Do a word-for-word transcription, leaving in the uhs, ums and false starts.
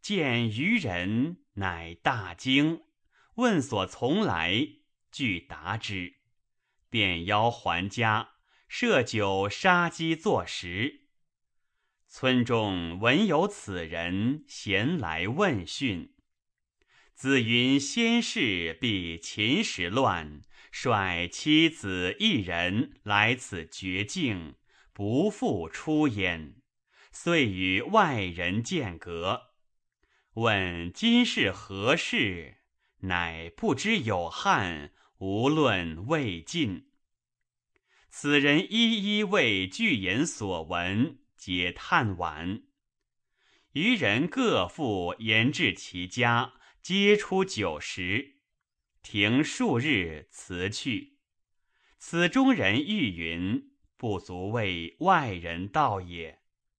见渔人，乃大惊，问所从来，具答之。便邀还家，设酒杀鸡作食。村中闻有此人，咸来问讯。子云先世避秦时乱，率妻子一人来此绝境，不复出焉，遂与外人间隔。问今是何事，乃不知有汉，无论未尽。此人一一为具言所闻，皆叹惋。余人各复言至其家，皆出酒食，停数日，辞去。此中人欲云，不足为外人道也。